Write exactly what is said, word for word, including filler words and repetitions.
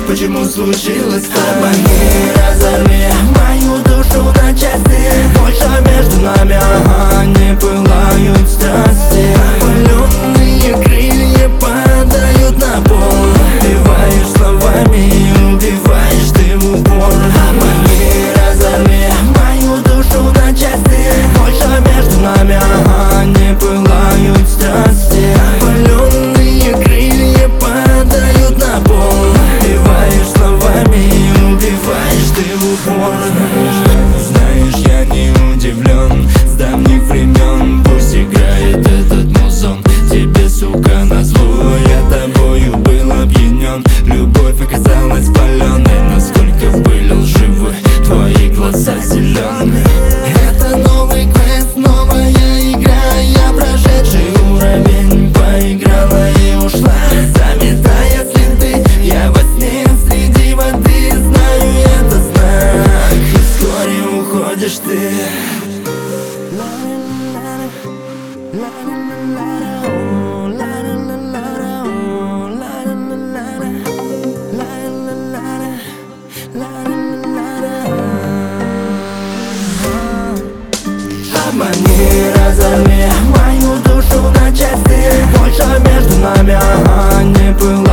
почему случилось так? Обмани, разорви мою душу на части. Больше между нами, ага, не пылают страсти. Опаленные крылья падают на пол. Убиваешь словами и убиваешь ты в упор. Обмани, разорви мою душу на части. Больше между нами, ага, не пылают страсти. Опаленные крылья падают на пол. Убиваешь словами и убиваешь ты в упор. Знаешь, я не удивлен с давних времен. Пусть играет этот музон тебе, сука, назло. Я тобою был опьянен. Любовь оказалась паленой. Насколько были лживы твои глаза зеленые. Это новый квест, новая игра. Я прошедший уровень. Поиграла и ушла, заметая следы. Я во сне среди воды. Знаю, это знак, и вскоре уходишь ты. Обмани, разорви мою душу на части. Больше между нами, ага, не было.